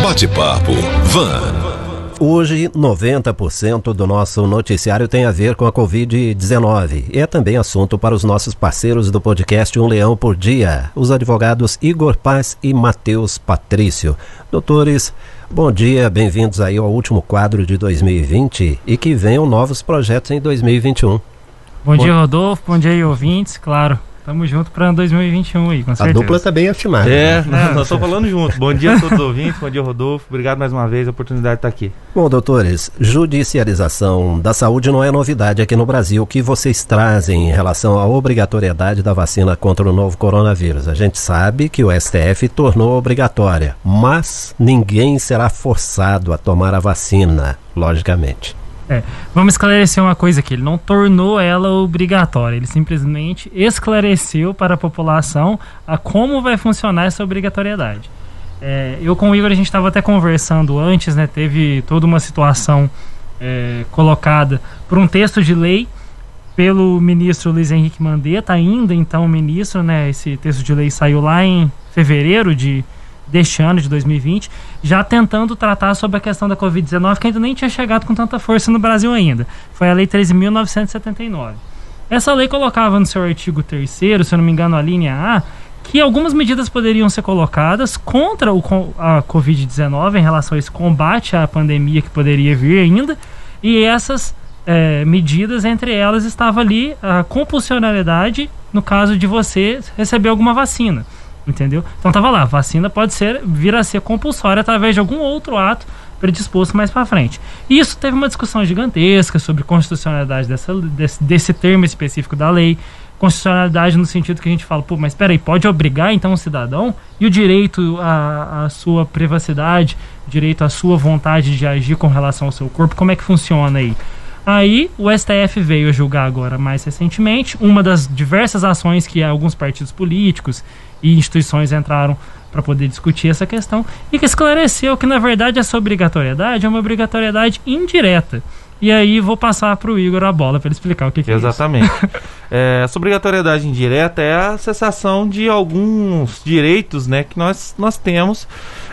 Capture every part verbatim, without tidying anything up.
Bate-papo Van. Hoje, noventa por cento do nosso noticiário tem a ver com a covid dezenove. E é também assunto para os nossos parceiros do podcast Um Leão por Dia, os advogados Igor Paz e Matheus Patrício. Doutores, bom dia, bem-vindos aí ao último quadro de dois mil e vinte e que venham novos projetos em dois mil e vinte e um. Bom, bom dia, Rodolfo, bom dia aí, ouvintes, claro. Tamo junto para dois mil e vinte e um aí, com certeza. A dupla tá bem afirmada. É, nós estamos falando junto. Bom dia a todos os ouvintes, bom dia, Rodolfo. Obrigado mais uma vez, a oportunidade de estar aqui. Bom, doutores, judicialização da saúde não é novidade aqui no Brasil. O que vocês trazem em relação à obrigatoriedade da vacina contra o novo coronavírus? A gente sabe que o S T F tornou obrigatória, mas ninguém será forçado a tomar a vacina, logicamente. É, vamos esclarecer uma coisa aqui, ele não tornou ela obrigatória, ele simplesmente esclareceu para a população a como vai funcionar essa obrigatoriedade. É, eu com o Igor a gente estava até conversando antes, né, teve toda uma situação é, colocada por um texto de lei pelo ministro Luiz Henrique Mandetta, ainda então ministro, né, esse texto de lei saiu lá em fevereiro de deste ano, de dois mil e vinte, já tentando tratar sobre a questão da covid dezenove, que ainda nem tinha chegado com tanta força no Brasil ainda. Foi a Lei treze mil novecentos e setenta e nove. Essa lei colocava no seu artigo terceiro, se eu não me engano, a linha A, que algumas medidas poderiam ser colocadas contra o, a covid dezenove em relação a esse combate à pandemia que poderia vir ainda, e essas é, medidas, entre elas, estava ali a compulsionalidade no caso de você receber alguma vacina. Entendeu? Então tava lá, vacina pode ser, vir a ser compulsória através de algum outro ato predisposto mais para frente. E isso teve uma discussão gigantesca sobre constitucionalidade dessa, desse, desse termo específico da lei, constitucionalidade no sentido que a gente fala, pô, mas peraí, pode obrigar então o cidadão e o direito à, à sua privacidade, direito à sua vontade de agir com relação ao seu corpo, como é que funciona aí? Aí o S T F veio a julgar agora mais recentemente uma das diversas ações que alguns partidos políticos e instituições entraram para poder discutir essa questão e que esclareceu que na verdade essa obrigatoriedade é uma obrigatoriedade indireta. E aí vou passar para o Igor a bola para ele explicar o que, que é isso. Exatamente. é, essa obrigatoriedade indireta é a cessação de alguns direitos, né, que nós, nós temos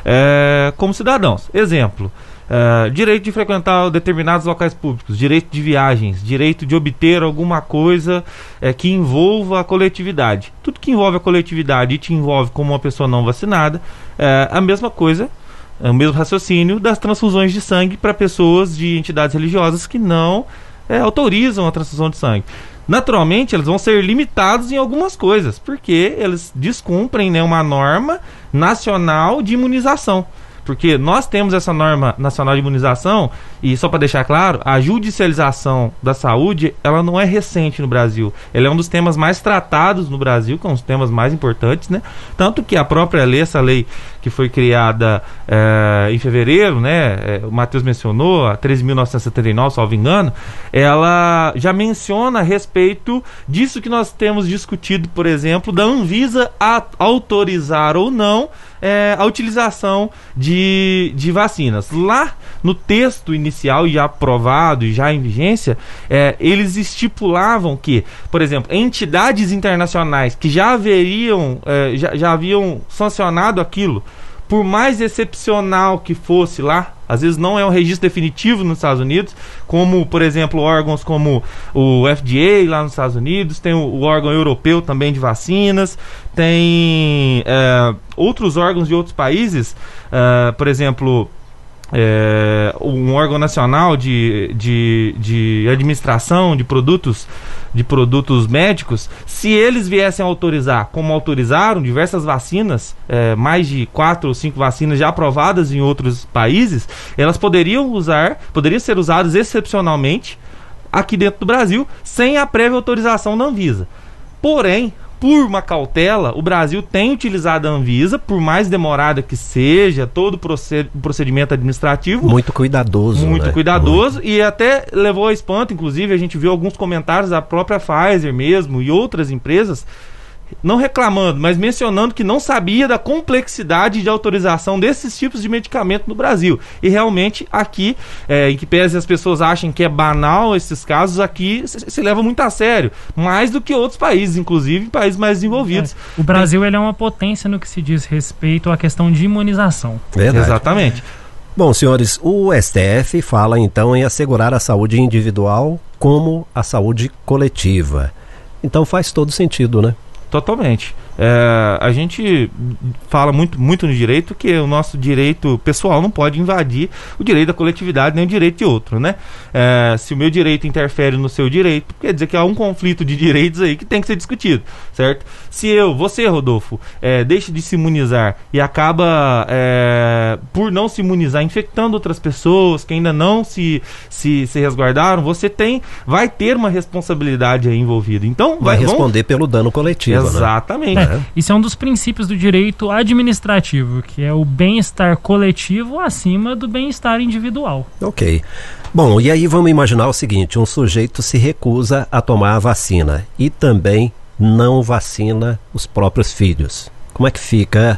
é, como cidadãos. Exemplo. Uh, direito de frequentar determinados locais públicos, direito de viagens, direito de obter alguma coisa uh, que envolva a coletividade. Tudo que envolve a coletividade e te envolve como uma pessoa não vacinada, uh, a mesma coisa, o mesmo raciocínio das transfusões de sangue para pessoas de entidades religiosas que não uh, autorizam a transfusão de sangue. Naturalmente, eles vão ser limitados em algumas coisas, porque eles descumprem, né, uma norma nacional de imunização. Porque nós temos essa norma nacional de imunização e, só para deixar claro, a judicialização da saúde, ela não é recente no Brasil. Ela é um dos temas mais tratados no Brasil, que é um dos temas mais importantes, né? Tanto que a própria lei, essa lei que foi criada é, em fevereiro, né? É, o Matheus mencionou, a treze mil novecentos e setenta e nove, salvo engano, ela já menciona a respeito disso que nós temos discutido, por exemplo, da Anvisa a autorizar ou não é, a utilização de, de vacinas. Lá no texto inicial, já aprovado e já em vigência, é, eles estipulavam que, por exemplo, entidades internacionais que já haveriam, é, já, já haviam sancionado aquilo, por mais excepcional que fosse lá, às vezes não é um registro definitivo nos Estados Unidos, como, por exemplo, órgãos como o F D A lá nos Estados Unidos, tem o, o órgão europeu também de vacinas, tem é, outros órgãos de outros países, é, por exemplo, é, um órgão nacional de, de, de administração de produtos, de produtos médicos. Se eles viessem a autorizar, como autorizaram diversas vacinas, é, mais de quatro ou cinco vacinas já aprovadas em outros países, elas poderiam usar, poderiam ser usadas excepcionalmente aqui dentro do Brasil, sem a prévia autorização da Anvisa. Porém, por uma cautela, o Brasil tem utilizado a Anvisa, por mais demorada que seja, todo o procedimento administrativo. Muito cuidadoso, Muito né? cuidadoso, Muito. E até levou a espanto, inclusive, a gente viu alguns comentários da própria Pfizer mesmo e outras empresas não reclamando, mas mencionando que não sabia da complexidade de autorização desses tipos de medicamento no Brasil. E realmente aqui, é, em que pese as pessoas achem que é banal esses casos, aqui se, se leva muito a sério, mais do que outros países, inclusive países mais desenvolvidos. É, o Brasil Tem... ele é uma potência no que se diz respeito à questão de imunização. Verdade. Exatamente. Bom, senhores, o S T F fala então em assegurar a saúde individual como a saúde coletiva. Então faz todo sentido, né? Totalmente. É, a gente fala muito, muito no direito que o nosso direito pessoal não pode invadir o direito da coletividade nem o direito de outro, né? É, se o meu direito interfere no seu direito, quer dizer que há um conflito de direitos aí que tem que ser discutido, certo? Se eu, você, Rodolfo, é, deixa de se imunizar e acaba, é, por não se imunizar, infectando outras pessoas que ainda não se, se, se resguardaram, você tem, vai ter uma responsabilidade aí envolvida. Então, vai, vai responder vamos... pelo dano coletivo, Exatamente. né? É, isso é um dos princípios do direito administrativo, que é o bem-estar coletivo acima do bem-estar individual. Ok. Bom, e aí vamos imaginar o seguinte, um sujeito se recusa a tomar a vacina e também não vacina os próprios filhos. Como é que fica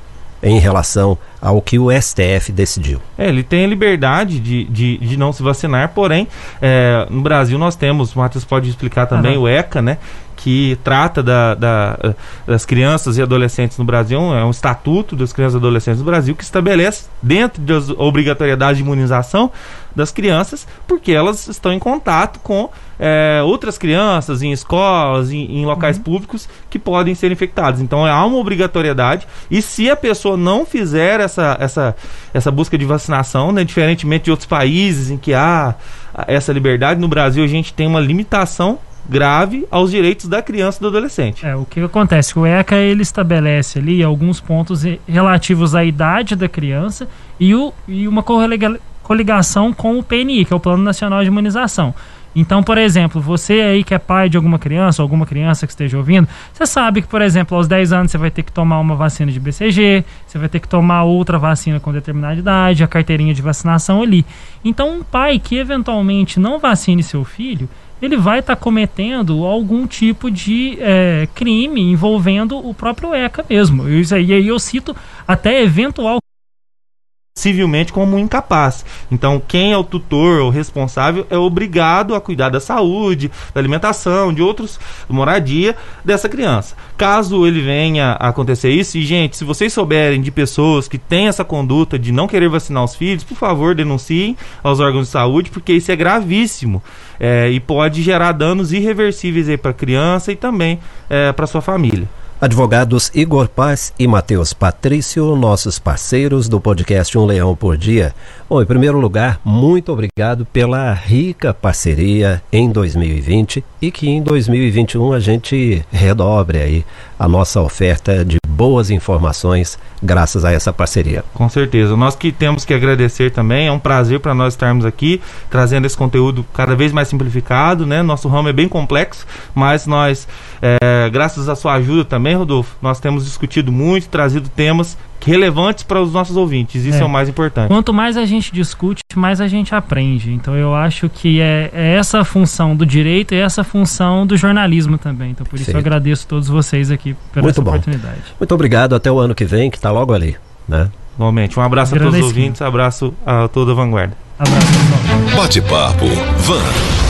em relação ao que o S T F decidiu? É, ele tem a liberdade de, de, de não se vacinar, porém, é, no Brasil nós temos, o Matheus pode explicar também, uhum. o ECA, né? Que trata da, da, das crianças e adolescentes no Brasil, é um estatuto das crianças e adolescentes no Brasil que estabelece dentro da obrigatoriedade de imunização das crianças, porque elas estão em contato com é, outras crianças em escolas, em, em locais uhum. públicos que podem ser infectadas. Então há uma obrigatoriedade, e se a pessoa não fizer essa, essa, essa busca de vacinação, né, diferentemente de outros países em que há essa liberdade, no Brasil a gente tem uma limitação grave aos direitos da criança e do adolescente. É, o que acontece? O ECA ele estabelece ali alguns pontos relativos à idade da criança e, o, e uma coligação com o P N I, que é o Plano Nacional de Imunização. Então, por exemplo, você aí que é pai de alguma criança, ou alguma criança que esteja ouvindo, você sabe que, por exemplo, aos dez anos você vai ter que tomar uma vacina de B C G, você vai ter que tomar outra vacina com determinada idade, a carteirinha de vacinação ali. Então, um pai que eventualmente não vacine seu filho, ele vai estar tá cometendo algum tipo de é, crime envolvendo o próprio ECA mesmo. E aí eu cito até eventual civilmente como um incapaz. Então, quem é o tutor ou responsável é obrigado a cuidar da saúde, da alimentação, de outros, moradia dessa criança. Caso ele venha a acontecer isso, e gente, se vocês souberem de pessoas que têm essa conduta de não querer vacinar os filhos, por favor, denunciem aos órgãos de saúde, porque isso é gravíssimo é, e pode gerar danos irreversíveis para a criança e também é, para sua família. Advogados Igor Paz e Matheus Patrício, nossos parceiros do podcast Um Leão por Dia. Bom, em primeiro lugar, muito obrigado pela rica parceria em dois mil e vinte e que em dois mil e vinte e um a gente redobre aí a nossa oferta de boas informações graças a essa parceria. Com certeza, nós que temos que agradecer também, é um prazer para nós estarmos aqui trazendo esse conteúdo cada vez mais simplificado, né? Nosso ramo é bem complexo, mas nós, é, graças à sua ajuda também, Rodolfo, nós temos discutido muito, trazido temas relevantes para os nossos ouvintes, isso é, é o mais importante. Quanto mais a gente discute, mais a gente aprende. Então eu acho que é, é essa a função do direito e essa a função do jornalismo também. Então por isso Sim. eu agradeço a todos vocês aqui pela Muito essa bom. oportunidade. Muito obrigado, até o ano que vem, que está logo ali, né? Igualmente, um abraço a todos os ouvintes, abraço a toda a vanguarda. Abraço, pessoal. Bate-papo Van.